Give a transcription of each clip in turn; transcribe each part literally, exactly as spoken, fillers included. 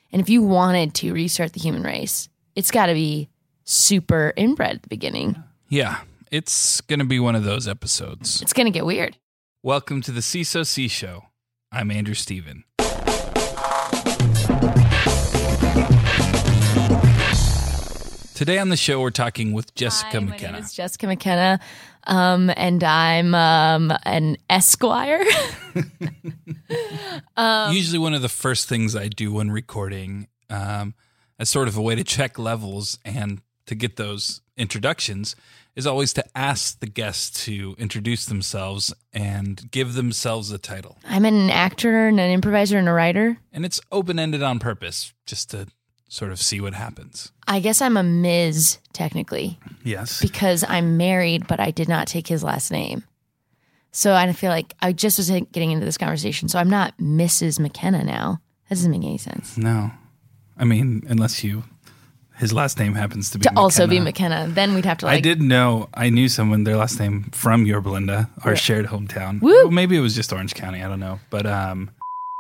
And if you wanted to restart the human race, it's got to be super inbred at the beginning. Yeah, it's going to be one of those episodes. It's going to get weird. Welcome to the C S O C Show. I'm Andrew Steven. Today on the show, we're talking with Jessica Hi, McKenna. My name is Jessica McKenna, um, and I'm um, an Esquire. um, Usually one of the first things I do when recording um, as sort of a way to check levels and to get those introductions is always to ask the guests to introduce themselves and give themselves a title. I'm an actor and an improviser and a writer. And it's open-ended on purpose, just to sort of see what happens. I guess I'm a Miz technically. Yes. Because I'm married, but I did not take his last name. So I feel like I just was getting into this conversation. So I'm not Missus McKenna now. That doesn't make any sense. No. I mean, unless you, his last name happens to be To McKenna. also be McKenna. Then we'd have to like. I did know, I knew someone, their last name from Yorba Linda, our Yeah. shared hometown. Woo! Well, maybe it was just Orange County, I don't know. But um,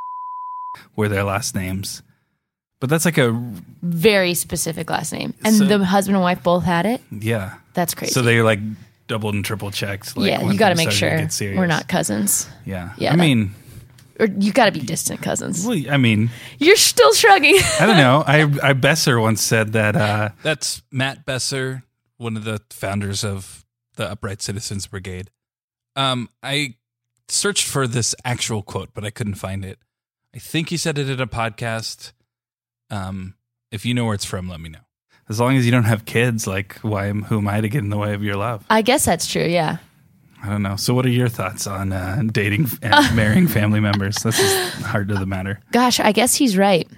were their last names. But that's like a very specific last name. And So- the husband and wife both had it? yeah. That's crazy. So they like doubled and triple checked. Like, yeah, when you got to things make started to sure get serious. we're not cousins. Yeah. Yeah, I that- mean, Or you got to be distant cousins. well, I mean, You're still shrugging. I don't know. I I Besser once said that. Uh, That's Matt Besser, one of the founders of the Upright Citizens Brigade. Um, I searched for this actual quote, but I couldn't find it. I think he said it at a podcast. Um, if you know where it's from, let me know. As long as you don't have kids, like, why am who am I to get in the way of your love? I guess that's true, yeah. I don't know. So, what are your thoughts on uh, dating and marrying family members? This is hard to the matter. Gosh, I guess he's right.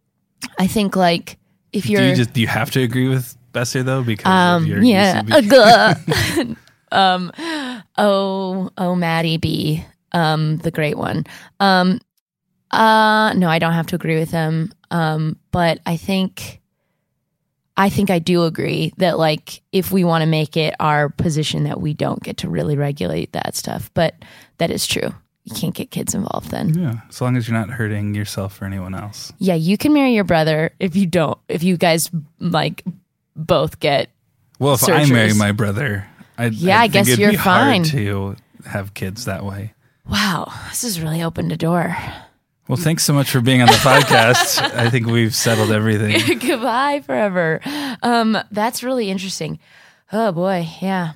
I think, like, if you're... Do you just do you have to agree with Besser though? Because um, of your yeah. U C B? Uh, um, oh, oh, Maddie B, um, the great one. Um, uh, no, I don't have to agree with him. Um, but I think... I think I do agree that, like, if we want to make it our position that we don't get to really regulate that stuff, but that is true. You can't get kids involved then. Yeah, as long as you're not hurting yourself or anyone else. Yeah, you can marry your brother if you don't, if you guys, like, both get Well, if surgeries. I marry my brother, I Yeah, I I guess think it'd you're be fine. hard to have kids that way. Wow, this has really opened a door. Well, thanks so much for being on the podcast. I think we've settled everything. Goodbye forever. Um, that's really interesting. Oh boy, yeah,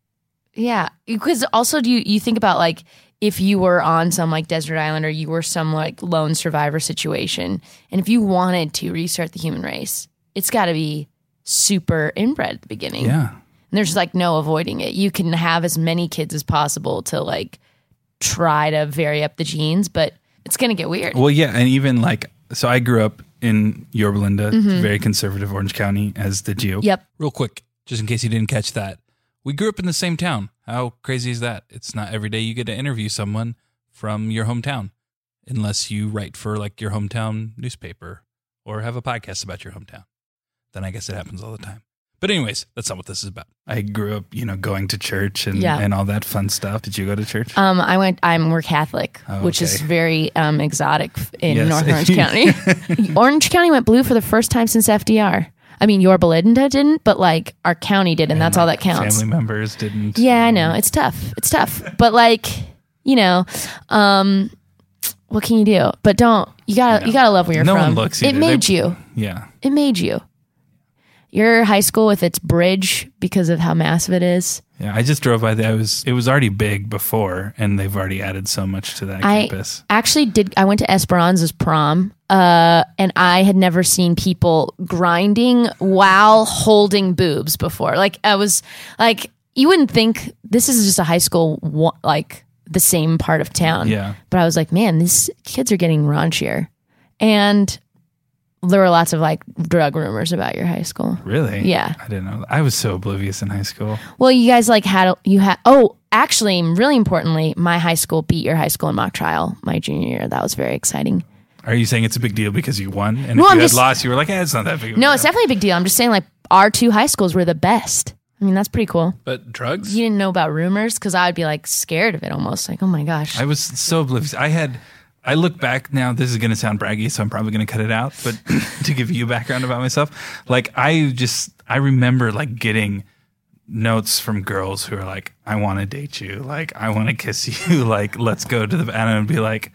yeah. Because also, do you you think about, like, if you were on some, like, desert island or you were some, like, lone survivor situation, and if you wanted to restart the human race, it's got to be super inbred at the beginning. Yeah. And there's, like, no avoiding it. You can have as many kids as possible to, like, try to vary up the genes, but it's going to get weird. Well, yeah, and even like, so I grew up in Yorba Linda, Mm-hmm. very conservative Orange County, as did you. Yep. Real quick, just in case you didn't catch that, we grew up in the same town. How crazy is that? It's not every day you get to interview someone from your hometown, unless you write for, like, your hometown newspaper or have a podcast about your hometown. Then I guess it happens all the time. But anyways, that's not what this is about. I grew up, you know, going to church and, Yeah. and all that fun stuff. Did you go to church? Um, I went. I'm we're Catholic, Oh, which is okay. very um, exotic in Yes. North Orange County. Orange County went blue for the first time since F D R. I mean, Yorba Linda didn't, but, like, our county did, and, And, that's all like, that counts. Family members didn't. Yeah, I know. It's tough. It's tough. But, like, you know, um, what can you do? But don't. You gotta. You gotta love where you're No from. one looks It either. made They- you. Yeah. It made you. Your high school with its bridge, because of how massive it is. Yeah, I just drove by there. I was it was already big before, and they've already added so much to that I campus. actually did. I went to Esperanza's prom, uh, and I had never seen people grinding while holding boobs before. Like, I was like, you wouldn't think this is just a high school, wa- like the same part of town. Yeah. But I was like, man, these kids are getting raunchier, and there were lots of, like, drug rumors about your high school. Really? Yeah. I didn't know. I was so oblivious in high school. Well, you guys, like, had you had. Oh, actually, really importantly, my high school beat your high school in mock trial my junior year. That was very exciting. Are you saying it's a big deal because you won? And No, if I'm you had just- lost, you were like, eh, it's not that big of a No, deal. it's definitely a big deal. I'm just saying, like, our two high schools were the best. I mean, that's pretty cool. But drugs? You didn't know about rumors? Because I would be, like, scared of it almost. Like, oh my gosh. I was so oblivious. I had, I look back now, this is going to sound braggy, so I'm probably going to cut it out, but to give you a background about myself, like I just, I remember like getting notes from girls who are like, I want to date you. Like, I want to kiss you. Like, let's go to the, and I'd be like,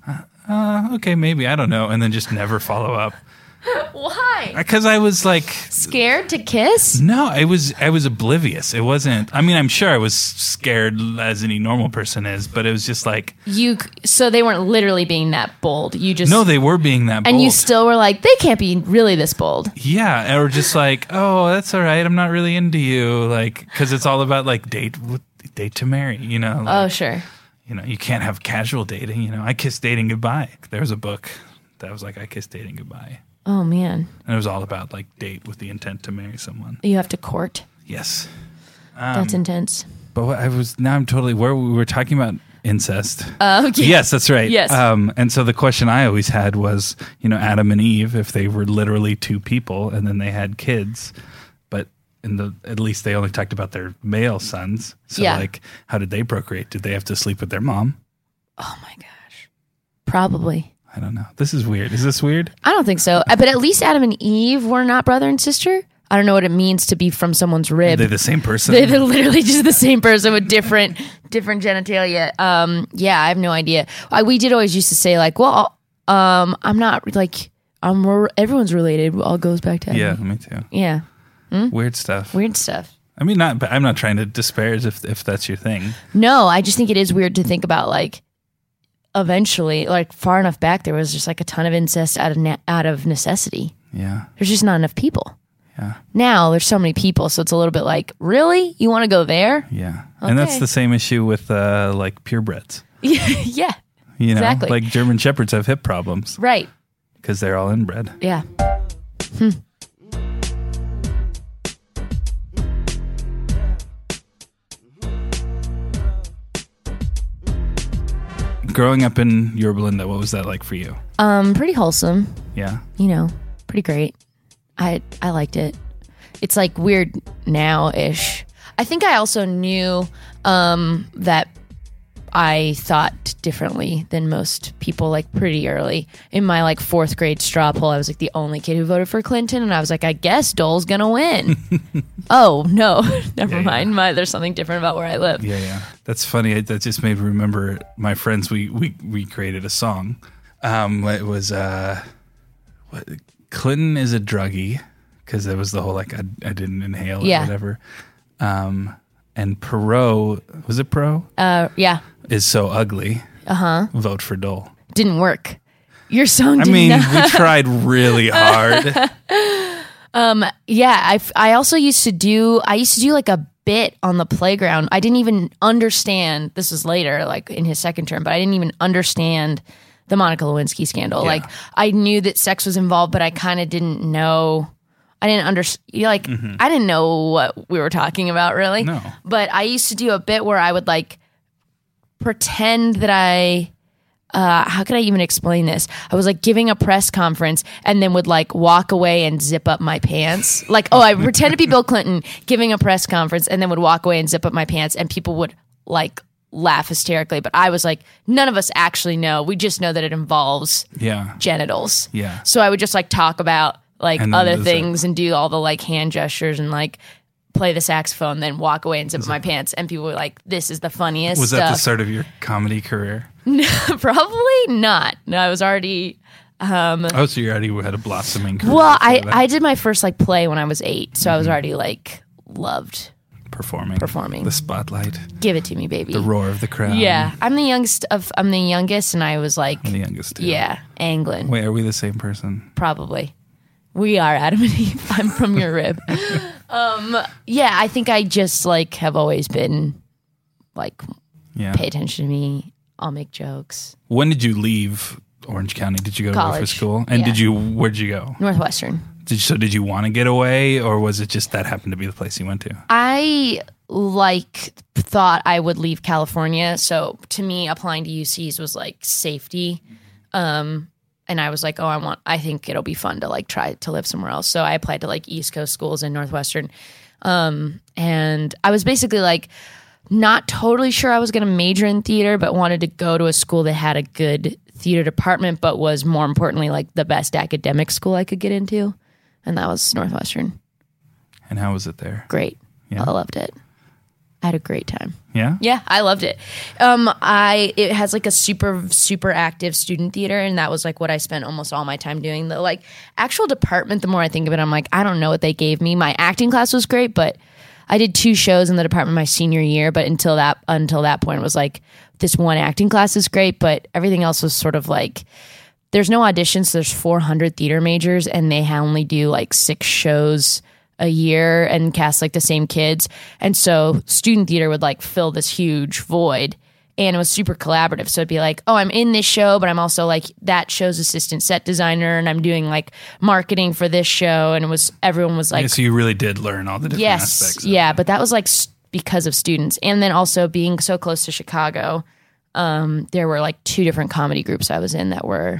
uh, okay, maybe, I don't know. And then just never follow up. Why? Because I was like scared to kiss. No, I was I was oblivious. It wasn't. I mean, I'm sure I was scared as any normal person is, but it was just like you. So they weren't literally being that bold. You just no, they were being that bold, and you still were like, they can't be really this bold. Yeah, or just like, oh, that's all right. I'm not really into you, like because it's all about like date date to marry. You know? Like, oh, sure. You know, you can't have casual dating. You know, I kissed dating goodbye. There was a book that was like, I kissed dating goodbye. Oh, man. And it was all about, like, date with the intent to marry someone. You have to court. Yes. Um, that's intense. But what I was, now I'm totally, where we were talking about incest. Oh, uh, yeah. Yes, that's right. Yes. Um, and so the question I always had was, you know, Adam and Eve, if they were literally two people and then they had kids, but in the, at least they only talked about their male sons. So, yeah. like, how did they procreate? Did they have to sleep with their mom? Oh, my gosh. Probably. I don't know. This is weird. Is this weird? I don't think so. But at least Adam and Eve were not brother and sister. I don't know what it means to be from someone's rib. Are they the same person? They're, they're literally just the same person with different different genitalia. Um, yeah, I have no idea. I, we did always used to say like, well, um, I'm not like I'm. Everyone's related. It all goes back to Adam. Yeah, me too. Yeah, hmm? Weird stuff. Weird stuff. I mean, not. But I'm not trying to disparage if if that's your thing. No, I just think it is weird to think about like. Eventually, like far enough back, there was just like a ton of incest out of ne- out of necessity. Yeah, there's just not enough people. Yeah. Now there's so many people, so it's a little bit like, really, you want to go there? Yeah, okay. And that's the same issue with uh, like purebreds. Yeah, yeah. You know, exactly. Like German shepherds have hip problems, right? Because they're all inbred. Yeah. Hmm. Growing up in Yorba Linda, what was that like for you? Um, pretty wholesome. Yeah. You know, pretty great. I I liked it. It's like weird now-ish. I think I also knew um, that I thought differently than most people like pretty early. In my like fourth grade straw poll, I was like the only kid who voted for Clinton, and I was like, I guess Dole's gonna win. Oh no, never yeah, mind. Yeah. My there's something different about where I live. Yeah, yeah, that's funny. That just made me remember my friends. We we we created a song. Um, it was uh, what, Clinton is a druggie because there was the whole like I, I didn't inhale or yeah. whatever. Um, and Perot was it Perot? Uh, yeah. Is so ugly. Uh huh. Vote for Dole. Didn't work. Your song. I did mean, not. we tried really hard. um. Yeah. I. I also used to do. I used to do like a bit on the playground. I didn't even understand. This was later, like in his second term, but I didn't even understand the Monica Lewinsky scandal. Yeah. Like I knew that sex was involved, but I kind of didn't know. I didn't understand. Like mm-hmm. I didn't know what we were talking about really. No. But I used to do a bit where I would like. pretend that I, uh, how could I even explain this? I was like giving a press conference and then would like walk away and zip up my pants. Like, oh, I pretend to be Bill Clinton giving a press conference and then would walk away and zip up my pants and people would like laugh hysterically. But I was like, none of us actually know. We just know that it involves yeah. genitals. Yeah. So I would just like talk about like other things it. and do all the like hand gestures and like play the saxophone, then walk away and zip up my pants. And people were like, this is the funniest Was stuff. that the start of your comedy career? No, probably not. No, I was already... Um, oh, so you already had a blossoming career. Well, I, I did my first like play when I was eight, so mm-hmm. I was already like loved... Performing. Performing. The spotlight. Give it to me, baby. The roar of the crowd. Yeah. I'm the youngest of... I'm the youngest, and I was like... I'm the youngest, too. Yeah, angling. Wait, are we the same person? Probably. We are Adam and Eve. I'm from your rib. Um, yeah, I think I just like have always been like, yeah. pay attention to me. I'll make jokes. When did you leave Orange County? Did you go College. away for school? And yeah. did you? Where'd you go? Northwestern. Did so? Did you want to get away, or was it just that happened to be the place you went to? I like thought I would leave California, so to me, applying to U Cs was like safety. Um, And I was like, oh, I want, I think it'll be fun to like try to live somewhere else. So I applied to like East Coast schools in Northwestern. Um, and I was basically like not totally sure I was going to major in theater, but wanted to go to a school that had a good theater department, but was more importantly like the best academic school I could get into, and that was Northwestern. And how was it there? Great. Yeah. I loved it. I had a great time. Yeah? Yeah, I loved it. Um, I it has like a super, super active student theater, and that was like what I spent almost all my time doing. The like actual department, the more I think of it, I'm like, I don't know what they gave me. My acting class was great, but I did two shows in the department my senior year, but until that until that point it was like this one acting class is great, but everything else was sort of like there's no auditions, so there's four hundred theater majors, and they only do like six shows a year and cast like the same kids. And so student theater would like fill this huge void, and it was super collaborative. So it'd be like, oh, I'm in this show, but I'm also like that show's assistant set designer, and I'm doing like marketing for this show. And it was, everyone was like, yeah, so you really did learn all the different yes, aspects. Yeah. But that was like because of students. And then also being so close to Chicago, um, there were like two different comedy groups I was in that were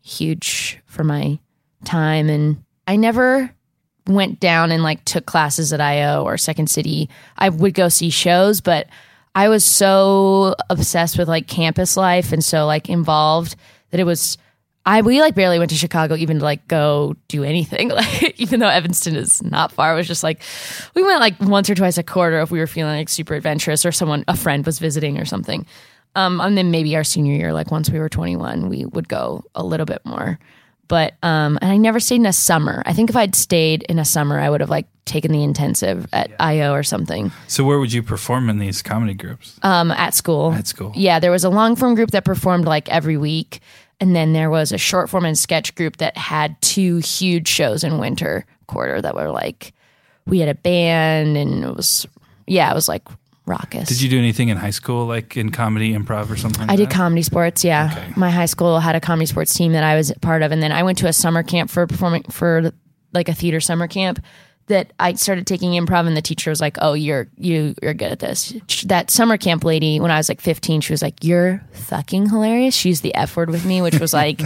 huge for my time. And I never went down and like took classes at I O or Second City. I would go see shows, but I was so obsessed with like campus life and so like involved that it was, I, we like barely went to Chicago even to like go do anything. Like, even though Evanston is not far, it was just like, we went like once or twice a quarter if we were feeling like super adventurous or someone, a friend was visiting or something. Um, and then maybe our senior year, like once we were twenty-one, we would go a little bit more. But um, and I never stayed in a summer. I think if I'd stayed in a summer, I would have like taken the intensive at yeah. I O or something. So where would you perform in these comedy groups? Um, at school. At school. Yeah, there was a long form group that performed like every week, and then there was a short form and sketch group that had two huge shows in winter quarter that were like, we had a band, and it was yeah, it was like raucous. Did you do anything in high school, like in comedy, improv, or something like I that? did comedy sports, yeah. Okay. My high school had a comedy sports team that I was part of, and then I went to a summer camp for performing for like a theater summer camp that I started taking improv, and the teacher was like, "Oh, you're you you're good at this." That summer camp lady, when I was like fifteen, she was like, "You're fucking hilarious." She used the F word with me, which was like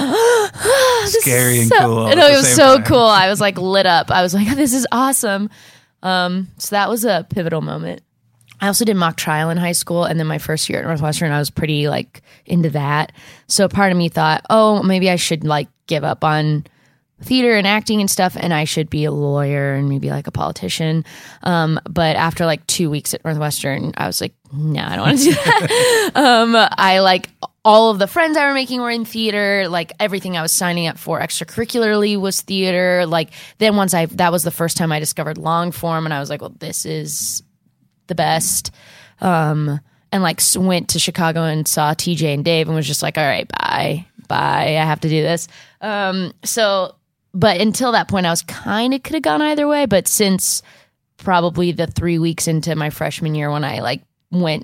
scary and so, cool. No, it was so time. cool. I was like lit up. I was like, "This is awesome." Um, so that was a pivotal moment. I also did mock trial in high school, and then my first year at Northwestern, I was pretty like into that. So part of me thought, oh, maybe I should like give up on theater and acting and stuff, and I should be a lawyer and maybe like a politician. Um, but after like two weeks at Northwestern, I was like, no, I don't want to do that. um, I like all of the friends I were making were in theater. Like everything I was signing up for extracurricularly was theater. Like then once I, that was the first time I discovered long form, and I was like, well, this is the best. Um, and like went to Chicago and saw T J and Dave and was just like, all right, bye, bye. I have to do this. Um, so, but until that point, I was kind of could have gone either way. But since probably the three weeks into my freshman year, when I like went,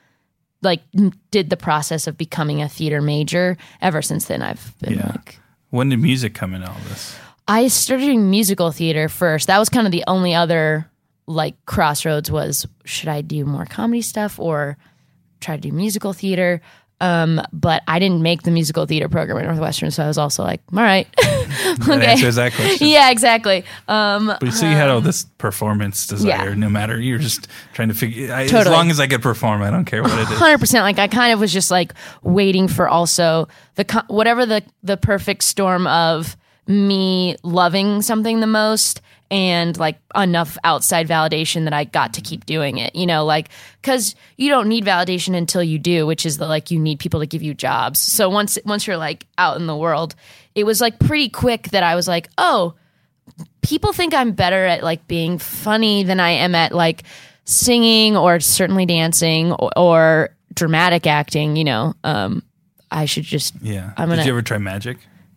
like did the process of becoming a theater major, ever since then, I've been yeah. like. When did music come into all this? I started doing musical theater first. That was kind of the only other like crossroads was, should I do more comedy stuff or try to do musical theater? Um, but I didn't make the musical theater program at Northwestern, so I was also like, all right. That okay. answers that question. Yeah, exactly. Um, but so you had all this performance desire, yeah. no matter, you're just trying to figure, I, totally. As long as I could perform, I don't care what it is. one hundred percent. Like I kind of was just like waiting for also the, whatever the, the perfect storm of me loving something the most and like enough outside validation that I got to keep doing it, you know, like, cause you don't need validation until you do, which is the, like, you need people to give you jobs. So once, once you're like out in the world, it was like pretty quick that I was like, oh, people think I'm better at like being funny than I am at like singing or certainly dancing or, or dramatic acting, you know, um, I should just, yeah. I'm gonna, Did you ever try magic?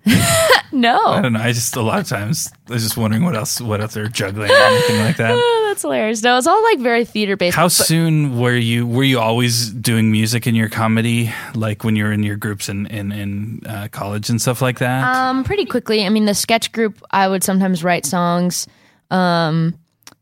No, I don't know. I just a lot of times I was just wondering what else, what else they're juggling or anything like that. Oh, that's hilarious. No, it's all like very theater based. How soon were you? Were you always doing music in your comedy, like when you were in your groups in in, in uh, college and stuff like that? Um, pretty quickly. I mean, the sketch group, I would sometimes write songs, um,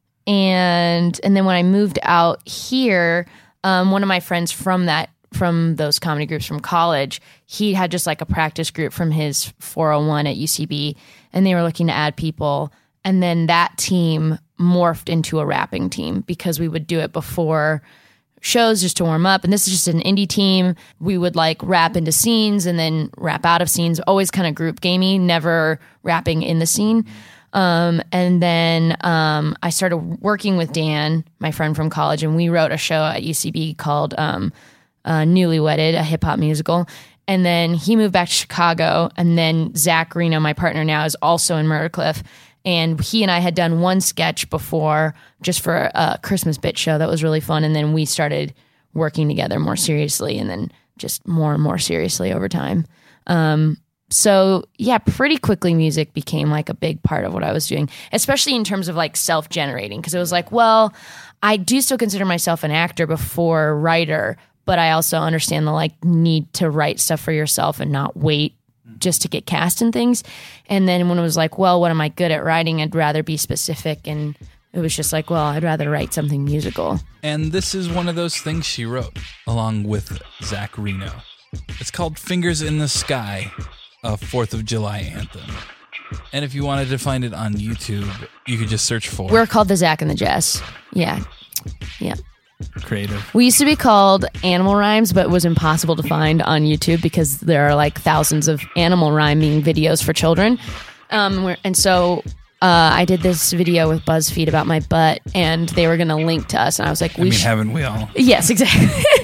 and and then when I moved out here, um, one of my friends from that. from those comedy groups from college, he had just like a practice group from his four oh one at U C B, and they were looking to add people. And then that team morphed into a rapping team because we would do it before shows just to warm up. And this is just an indie team. We would like rap into scenes and then rap out of scenes, always kind of group gamey, never rapping in the scene. Um, and then um, I started working with Dan, my friend from college, and we wrote a show at U C B called um, uh, Newlywed, a hip hop musical. And then he moved back to Chicago. And then Zach Reno, my partner now, is also in Murdercliff. And he and I had done one sketch before just for a Christmas bit show that was really fun. And then we started working together more seriously and then just more and more seriously over time. Um, so yeah, pretty quickly music became like a big part of what I was doing, especially in terms of like self-generating. Cause it was like, well, I do still consider myself an actor before writer, but I also understand the like need to write stuff for yourself and not wait just to get cast in things. And then when it was like, well, what am I good at writing? I'd rather be specific. And it was just like, well, I'd rather write something musical. And this is one of those things she wrote along with Zach Reno. It's called Fingers in the Sky, a fourth of July anthem. And if you wanted to find it on YouTube, you could just search for... We're called the Zach and the Jess. Yeah. Yeah. Creative. We used to be called Animal Rhymes, but it was impossible to find on YouTube because there are like thousands of animal rhyming videos for children. Um, and so uh, I did this video with BuzzFeed about my butt, and they were going to link to us. And I was like, we I mean, sh- haven't we all? Yes, exactly.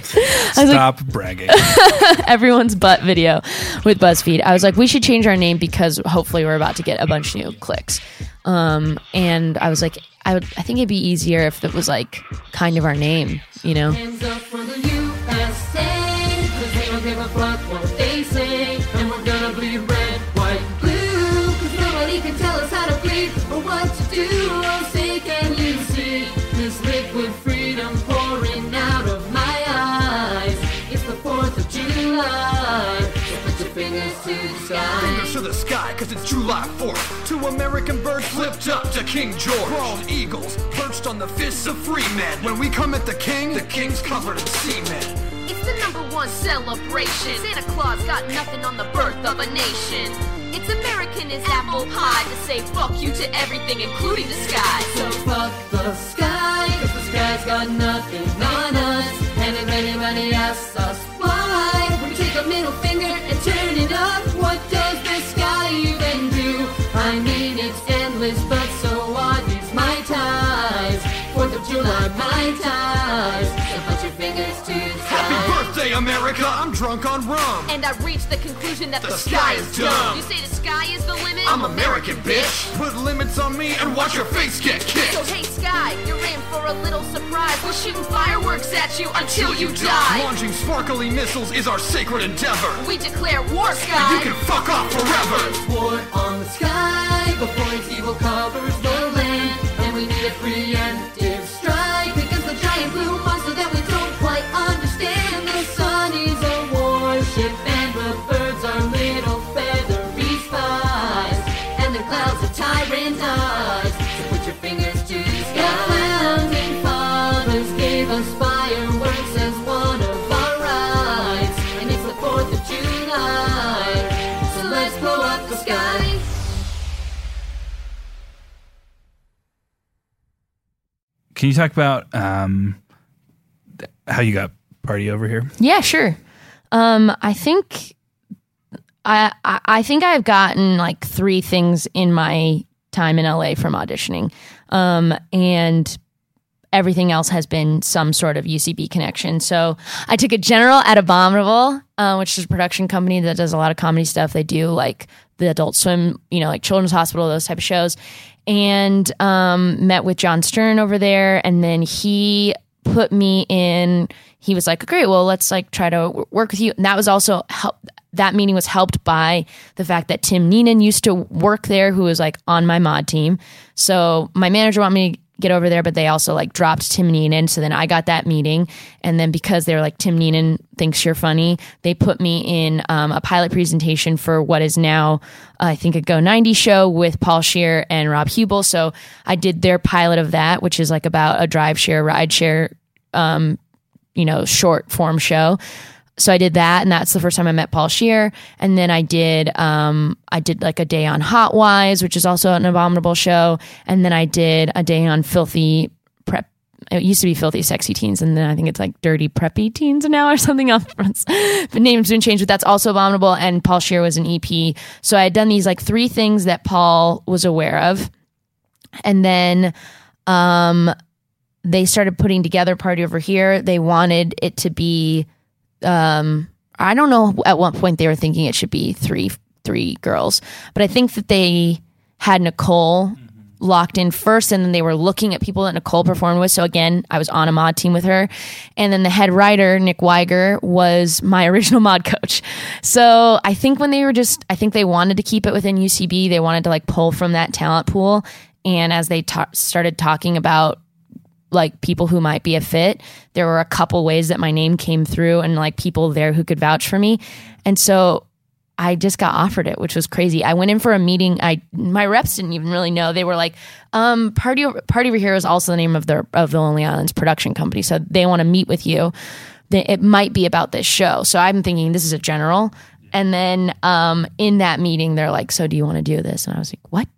Stop like, bragging. Everyone's butt video with BuzzFeed. I was like, we should change our name because hopefully we're about to get a bunch of new clicks. Um, and I was like, I would, I think it'd be easier if it was like kind of our name, you know? Hands up for the U S A, 'cause they don't give a fuck what they say, and we're gonna bleed red, white, blue, 'cause nobody can tell us how to bleed or what to do. Oh, say, can you see this liquid freedom pouring out of my eyes? It's the fourth of July, so put your fingers to the sky. Fingers to the sky, cause it's July fourth. Two American birds flipped up to King George. Bald eagles perched on the fists of free men. When we come at the king, the king's covered in semen. It's the number one celebration. Santa Claus got nothing on the birth of a nation. It's American as apple pie to say fuck you to everything, including the sky. So fuck the sky, 'cause the sky's got nothing on us. And if anybody asks us why, we take a middle finger and turn it up. What does the sky even do? I mean, it's endless, but so are these Mai Tais. Fourth of July Mai Tais. So put your fingers to the sky. Happy birthday, America! I'm drunk on rum. And I reached the conclusion that the, The sky, sky is is dumb. dumb. You say the sky is the limit? I'm American, bitch! Put limits on me and watch your face get kicked! So hey sky, you're in for a little surprise. We're shooting fireworks at you until you die. Launching sparkly missiles is our sacred endeavor. We declare war, sky. You can fuck off forever! War on the sky before its evil covers the land. And we need a preemptive strike because the giant blue monster that we don't quite understand. The sun is a warship and the birds are little feathery spies. And the clouds are tyrant eyes. So put your fingers to the sky. The founding fathers gave us fireworks as one of our rights. And it's the fourth of July. So let's blow up the sky. Can you talk about um, how you got Party Over Here? Yeah, sure. Um, I think I, I I think I've gotten like three things in my time in L A from auditioning, um, and everything else has been some sort of U C B connection. So I took a general at Abominable, uh, which is a production company that does a lot of comedy stuff. They do like the Adult Swim, you know, like Children's Hospital, those type of shows. And um, met with John Stern over there, and then he put me in. He was like, "Great, well, let's like try to w- work with you." And that was also help. That meeting was helped by the fact that Tim Neenan used to work there, who was like on my mod team. So my manager wanted me to get over there, but they also like dropped Tim Neenan. So then I got that meeting, and then because they were like, Tim Neenan thinks you're funny, they put me in um, a pilot presentation for what is now, uh, I think, a Go ninety show with Paul Scheer and Rob Hubel. So I did their pilot of that, which is like about a drive share, ride share, um, you know, short form show. So I did that, and that's the first time I met Paul Scheer. And then I did, um, I did like a day on Hot Wives, which is also an Abominable show. And then I did a day on Filthy Prep, It used to be Filthy Sexy Teens, and then I think it's like Dirty Preppy Teens now or something else. The name's been changed, but that's also Abominable, and Paul Scheer was an E P. So I had done these like three things that Paul was aware of. And then um, they started putting together Party Over Here. They wanted it to be, um, I don't know at what point they were thinking it should be three three girls, but I think that they had Nicole locked in first, and then they were looking at people that Nicole performed with. So again, I was on a mod team with her, and then the head writer, Nick Weiger, was my original mod coach. So I think when they were just, I think they wanted to keep it within U C B. They wanted to like pull from that talent pool, and as they ta- started talking about like people who might be a fit, there were a couple ways that my name came through, and like people there who could vouch for me, and so I just got offered it, which was crazy. I went in for a meeting. I my reps didn't even really know. They were like, um, Party Over, Party Over Here is also the name of the of the Lonely Islands production company, so they want to meet with you. It might be about this show. So I'm thinking this is a general. And then um, in that meeting, they're like, so do you want to do this? And I was like, what?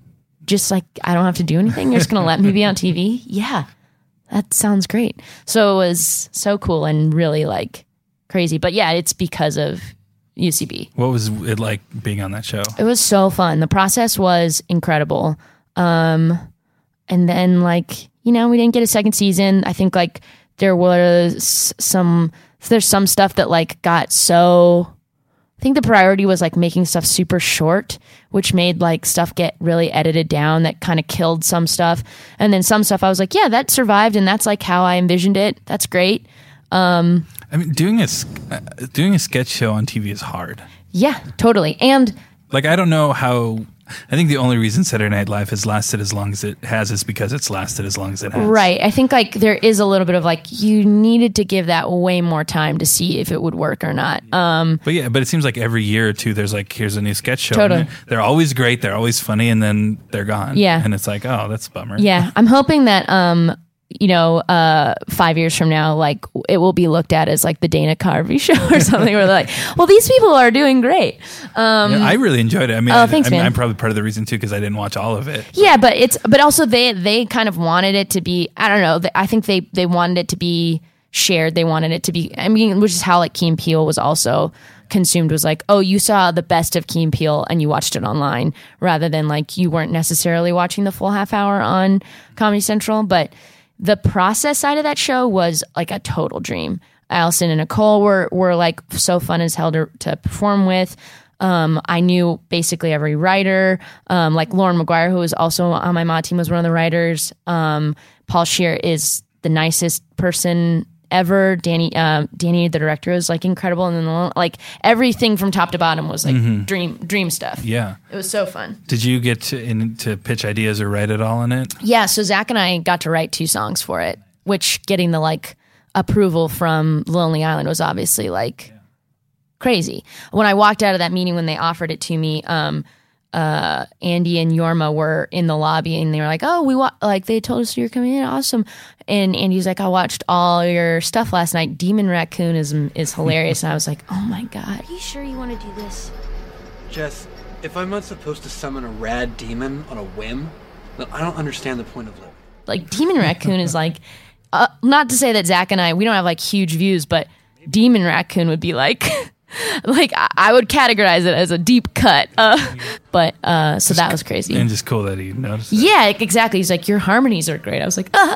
Just like, I don't have to do anything? You're just going to let me be on T V? Yeah, that sounds great. So it was so cool and really like crazy. But yeah, it's because of U C B. What was it like being on that show? It was so fun. The process was incredible. Um, and then like, you know, we didn't get a second season. I think like there was some, there's some stuff that like got so, I think the priority was like making stuff super short, which made like stuff get really edited down that kind of killed some stuff. And then some stuff I was like, yeah, that survived. And that's like how I envisioned it. That's great. Um, I mean, doing a uh, doing a sketch show on T V is hard. Yeah, totally. And like, I don't know how. I think the only reason Saturday Night Live has lasted as long as it has is because it's lasted as long as it has. Right. I think like there is a little bit of like you needed to give that way more time to see if it would work or not. Um, but yeah, but it seems like every year or two there's like here's a new sketch show. Totally. They're, they're always great. They're always funny, and then they're gone. Yeah. And it's like, oh, that's a bummer. Yeah. I'm hoping that. Um, you know, uh, five years from now, like it will be looked at as like the Dana Carvey show or something where they're like, well, these people are doing great. Um, yeah, I really enjoyed it. I mean, oh, I, thanks, I mean man. I'm probably part of the reason too, because I didn't watch all of it. Yeah, but it's, but also they, they kind of wanted it to be, I don't know. They, I think they, they wanted it to be shared. They wanted it to be, I mean, which is how like Key and Peele was also consumed, was like, oh, you saw the best of Key and Peele and you watched it online rather than like you weren't necessarily watching the full half hour on Comedy Central. But the process side of that show was like a total dream. Allison and Nicole were were like so fun as hell to, to perform with. Um, I knew basically every writer. Um, like Lauren McGuire, who was also on my mod team, was one of the writers. Um, Paul Scheer is the nicest person ever. Danny, uh, Danny, the director, is like incredible, and then the, like everything from top to bottom was like mm-hmm. dream dream stuff. Yeah, it was so fun. Did you get to in, to pitch ideas or write it all in it? Yeah, so Zach and I got to write two songs for it, which getting the like approval from Lonely Island was obviously like yeah. crazy. When I walked out of that meeting when they offered it to me, um, uh, Andy and Yorma were in the lobby and they were like, "Oh, we wa- like they told us you're coming in, awesome." And Andy's like, "I watched all your stuff last night. Demon Raccoon is is hilarious." And I was like, "Oh my god, Are you sure you want to do this? Jess, if I'm not supposed to summon a rad demon on a whim, then I don't understand the point of living." Like Demon Raccoon is like, uh, not to say that Zach and I we don't have like huge views, but Demon Raccoon would be like. Like I would categorize it as a deep cut, uh, but uh, so that was crazy and just cool that he noticed that. Yeah, exactly. He's like, your harmonies are great. I was like, ah,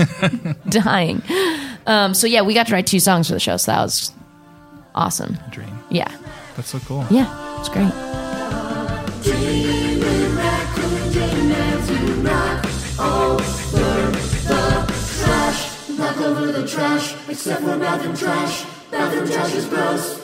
dying. Um, so yeah, we got to write two songs for the show, so that was awesome. Dream. Yeah, that's so cool. Yeah, it's great. Demon Raccoon, dream as you rock over the trash, knock over the trash, except for bathroom trash. Bathroom trash is gross.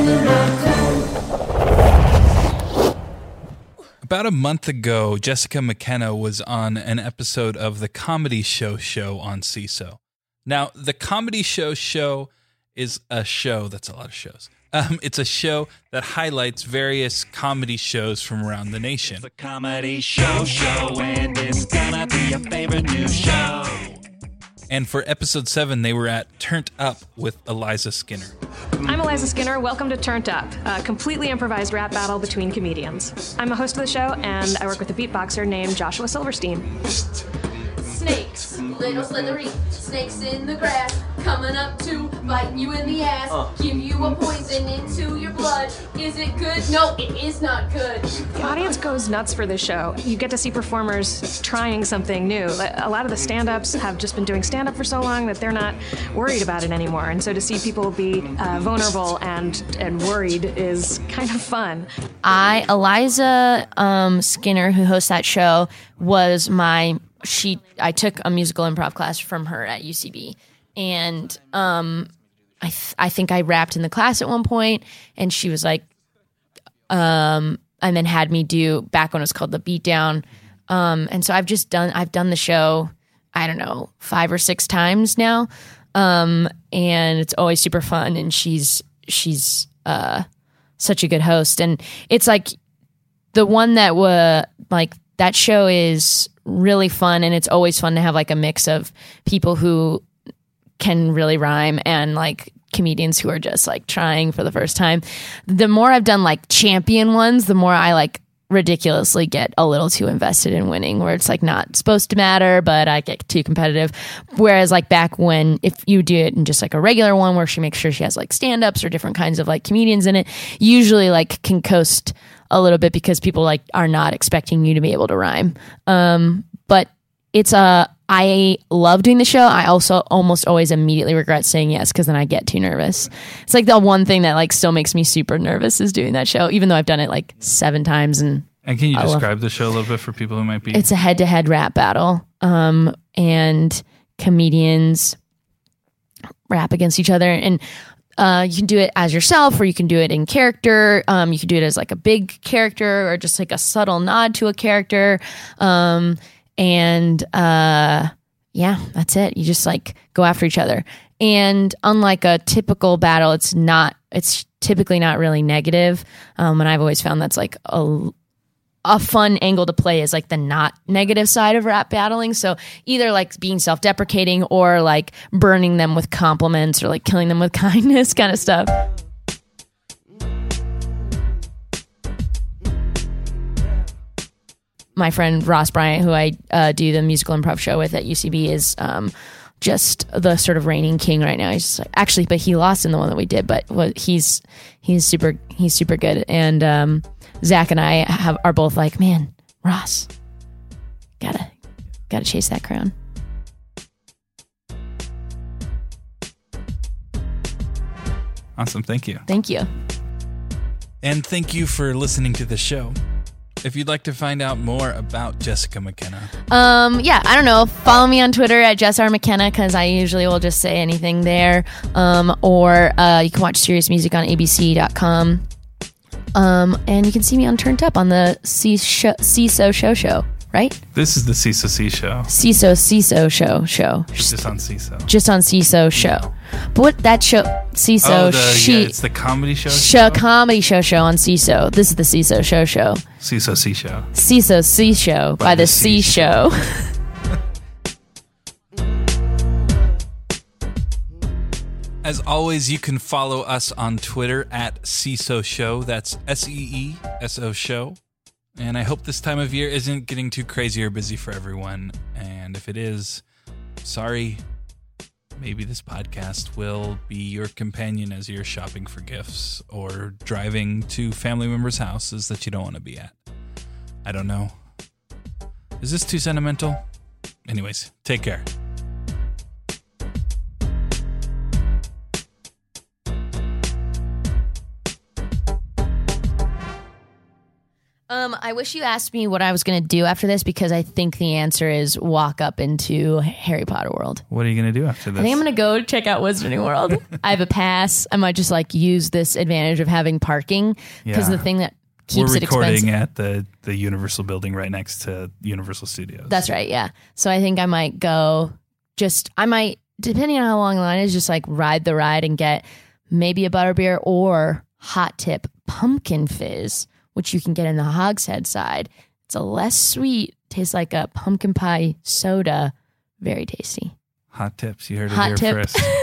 About a month ago, Jessica McKenna was on an episode of the Comedy Show Show on C I S O. Now, the Comedy Show Show is a show, that's a lot of shows. Um, it's a show that highlights various comedy shows from around the nation. It's a comedy show show, and it's gonna be your favorite new show. And for episode seven, they were at Turned Up with Eliza Skinner. I'm Eliza Skinner. Welcome to Turned Up, a completely improvised rap battle between comedians. I'm a host of the show, and I work with a beatboxer named Joshua Silverstein. snakes, little slithery snakes in the grass, coming up to bite you in the ass, uh. give you a poison into your blood. Is it good? No, it is not good. The audience goes nuts for this show. You get to see performers trying something new. A lot of the stand-ups have just been doing stand-up for so long that they're not worried about it anymore. And so to see people be uh, vulnerable and, and worried is kind of fun. I, Eliza um, Skinner, who hosts that show, was my, she, I took a musical improv class from her at U C B. And um, I, th- I think I rapped in the class at one point, and she was like, um, and then had me do back when it was called The Beatdown. Um, and so I've just done, I've done the show, I don't know, five or six times now. Um, and it's always super fun. And she's, she's, uh, such a good host. And it's like the one that was like, that show is really fun. And it's always fun to have like a mix of people who can really rhyme and like comedians who are just like trying for the first time. The more I've done like champion ones, the more I like ridiculously get a little too invested in winning, where it's like not supposed to matter, but I get too competitive. Whereas like back when, if you do it in just like a regular one where she makes sure she has like stand-ups or different kinds of like comedians in it, usually like can coast a little bit because people like are not expecting you to be able to rhyme. Um, but it's a, I love doing the show. I also almost always immediately regret saying yes because then I get too nervous. It's like the one thing that like still makes me super nervous is doing that show, even though I've done it like seven times. And and can you I describe love, the show a little bit for people who might be? It's a head-to-head rap battle, um, and comedians rap against each other, and uh, you can do it as yourself, or you can do it in character. Um, you can do it as like a big character, or just like a subtle nod to a character. Um, And, uh, yeah, that's it. You just like go after each other. And unlike a typical battle, it's not, it's typically not really negative. Um, and I've always found that's like a, a fun angle to play is like the not negative side of rap battling. So either like being self-deprecating or like burning them with compliments or like killing them with kindness kind of stuff. My friend Ross Bryant, who I uh, do the musical improv show with at U C B, is um, just the sort of reigning king right now. He's just like, actually, but he lost in the one that we did, but what he's he's super he's super good. And um, Zach and I have are both like, man, Ross, gotta gotta chase that crown. Awesome, thank you. Thank you. And thank you for listening to the show. If you'd like to find out more about Jessica McKenna. Um, yeah, I don't know. Follow me on Twitter at Jess R. McKenna because I usually will just say anything there. Um, or uh, you can watch Serious Music on A B C dot com. Um, and you can see me on Turned Up on the C S O Show Show, right? This is the C S O C Show. C S O C S O Show Show. It's just on C S O. Just on C S O Show. No. But what that show, C S O, oh, the, she, yeah, it's the comedy show show? Comedy show show on C S O. This is the C S O Show Show. C S O C Show. C S O C Show by, by the, the C, C Show. As always, you can follow us on Twitter at C S O Show. That's S E E S O Show. And I hope this time of year isn't getting too crazy or busy for everyone. And if it is, sorry. Maybe this podcast will be your companion as you're shopping for gifts or driving to family members' houses that you don't want to be at. I don't know. Is this too sentimental? Anyways, take care. Um, I wish you asked me what I was going to do after this because I think the answer is walk up into Harry Potter World. What are you going to do after this? I think I'm going to go check out Wizarding World. I have a pass. I might just like use this advantage of having parking because yeah. the thing that keeps We're it expensive. We're recording at the, the Universal building right next to Universal Studios. That's right, yeah. So I think I might go just, I might, depending on how long the line is, just like ride the ride and get maybe a butterbeer or hot tip pumpkin fizz, which you can get in the Hogshead side. It's a less sweet, tastes like a pumpkin pie soda. Very tasty. Hot tips. You heard it Hot here tip. first.